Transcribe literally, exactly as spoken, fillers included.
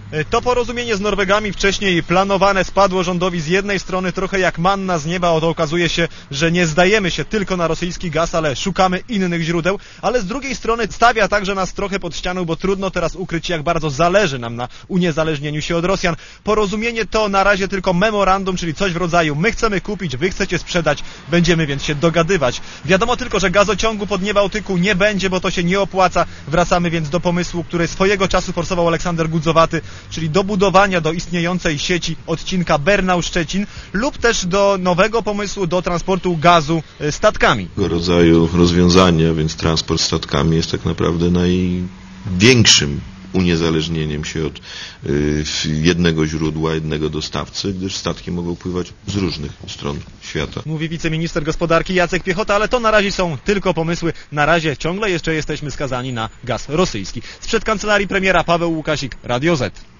To porozumienie z Norwegami wcześniej planowane spadło rządowi z jednej strony trochę jak manna z nieba, oto okazuje się, że nie zdajemy się tylko na rosyjski gaz, ale szukamy innych źródeł, ale z drugiej strony stawia także nas trochę pod ścianą, bo trudno teraz ukryć, jak bardzo zależy nam na uniezależnieniu się od Rosjan. Porozumienie to na razie tylko memorandum, czyli coś w rodzaju my chcemy kupić, wy chcecie sprzedać, będziemy więc się dogadywać. Wiadomo tylko, że gazociągu pod Niebałtyku nie będzie, bo to się nie opłaca. Wracamy więc do pomysłu, który swojego czasu forsował Aleksander Gudzowaty, czyli do budowania do istniejącej sieci odcinka Bernał-Szczecin lub też do nowego pomysłu do transportu gazu statkami. Tego rodzaju rozwiązania, więc transport statkami jest tak naprawdę największym uniezależnieniem się od y, jednego źródła, jednego dostawcy, gdyż statki mogą pływać z różnych stron świata. Mówi wiceminister gospodarki Jacek Piechota, ale to na razie są tylko pomysły. Na razie ciągle jeszcze jesteśmy skazani na gaz rosyjski. Sprzed kancelarii premiera Paweł Łukasik, Radio Z.